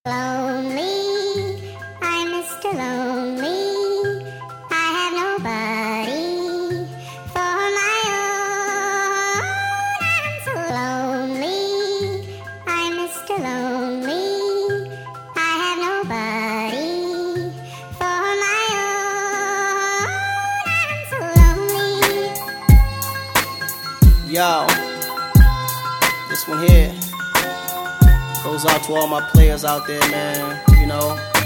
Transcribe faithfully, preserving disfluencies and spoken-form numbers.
Lonely, I'm Mister Lonely. I have nobody for my own. I'm so lonely, I'm Mister Lonely. I have nobody for my own. I'm so lonely. Yo, this one here goes out to all my players out there, man. You know,